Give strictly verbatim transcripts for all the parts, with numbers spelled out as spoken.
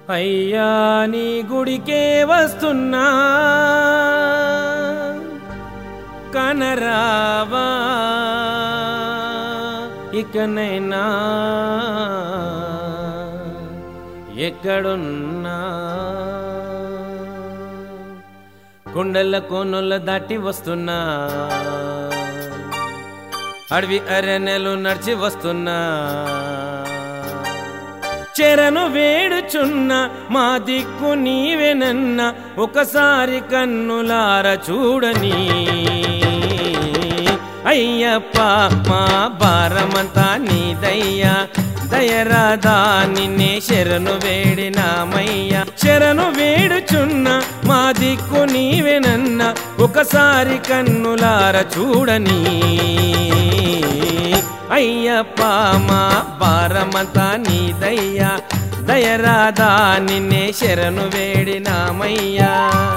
అయ్యా నీ గుడికే వస్తున్నా కనరావా ఇకనైనా ఎక్కడున్నా కొండల కోనొల్ల దాటి వస్తున్నా అడవి అరణ్యాలు నడిచి వస్తున్నా చెరను వేడుచున్నా మా దిక్కు నీవెనన్న ఒకసారి కన్నులార చూడని అయ్యప్ప మా భారమంతా నీదయ్యా దయరాదా నిన్నే శరణు వేడినామయ్యా శరణు వేడుచున్న మా దిక్కు నీవెనన్న ఒకసారి కన్నులార చూడని అయ్యప్ప మా భారమంతా నీదయ్యా దయరాదా నిన్నే శరణు వేడినామయ్యా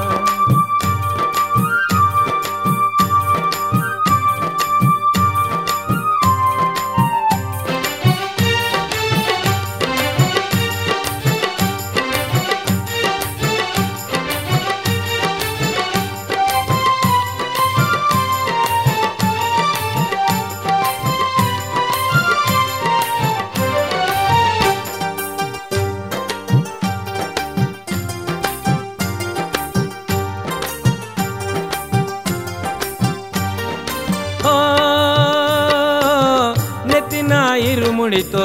ఇరుముడితో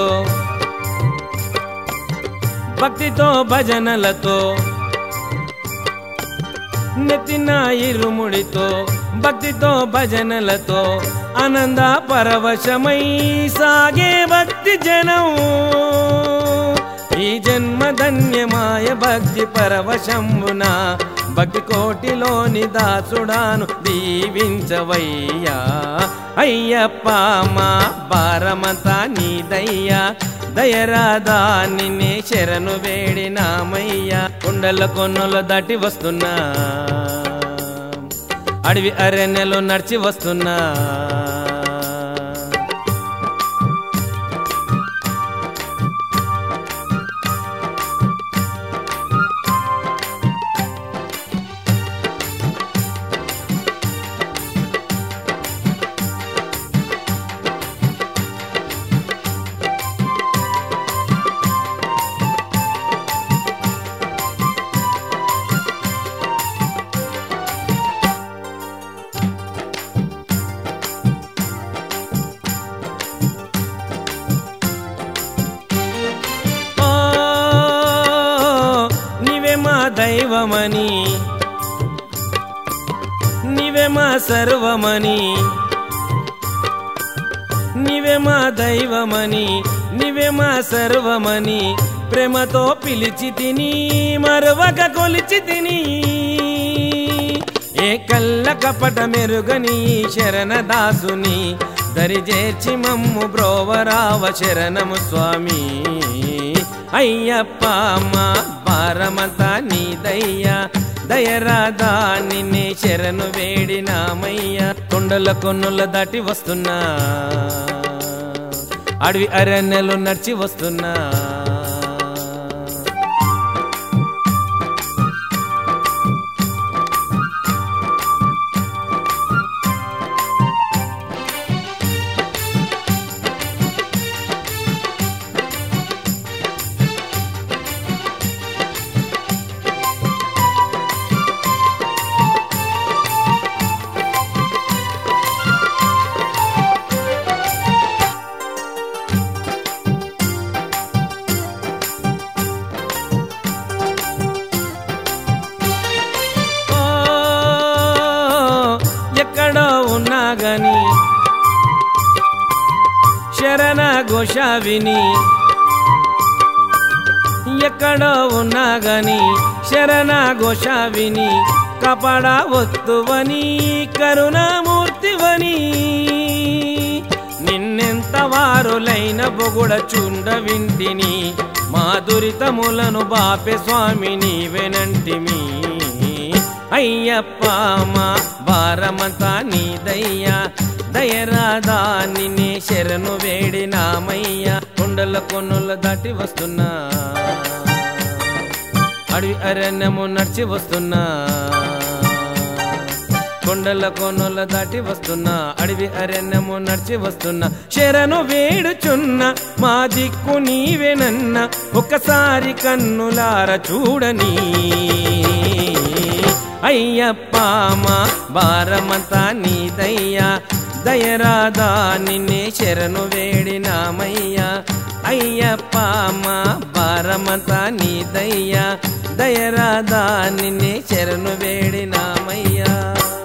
భక్తితో భజనలతో నెత్తిన ఇరుముడితో భక్తితో భజనలతో ఆనంద పరవశమై సాగే భక్తి జనం ఈ జన్మ ధన్యమాయ భక్తి పరవశంబున భక్తి కోటిలోని దాసుడాను దీవించవయ్యా అయ్యప్ప మా భారమంతా నీదయ్యా దయరాదా నిన్నే శరణు వేడినామయ్యా కొండల కొన్నుల దాటి వస్తున్నా అడవి అరణ్యాలు నడిచి వస్తున్నా దైవమని నీవే మా సర్వమని నీవే మా దైవమని నీవే మా సర్వమని ప్రేమతో పిలిచి తిని మరవక కొలిచి తిని ఏ కళ్ళ కపట మెరుగని శరణదాసుని దరిజేర్చి మమ్ము బ్రోవరావ శరణము స్వామి అయ్యప్ప మా భారమంతా నీదయ్యా దయరాదా నిన్నే శరణు వేడినామయ్యా కొండల కొన్నుల దాటి వస్తున్నా అడవి అరణ్యాలు నడిచి వస్తున్నా ఎక్కడో ఉన్నా గాని శరణ ఘోష విని ఎక్కడో ఉన్నా గాని శరణ ఘోష విని కపడ వత్తువని కరుణామూర్తివని నిన్నెంత వారులైన బొగుడ చుండ వింటిని మా దురితములను బాపే స్వామి నీవెనంటిమి అయ్యప్ప మా భారమంతా నీదయ్యా దయరాదా నిన్నే శరణు వేడినామయ్యా కొండల కొన్నుల దాటి వస్తున్నా అడవి అరణ్యము నడిచి వస్తున్నా కొండల కోనల దాటి వస్తున్నా అడవి అరణ్యము నడిచి వస్తున్నా శరణు వేడుచున్నా మా దిక్కు నీవేనన్న ఒకసారి కన్నులార చూడని అయ్యప్ప మా భారమంతా నీదయ్యా దయరాదా నిన్నే శరణు వేడినామయ్యా అయ్యప్ప మా భారమంతా నీదయ్యా దయరాదా నిన్నే శరణు వేడినామయ్యా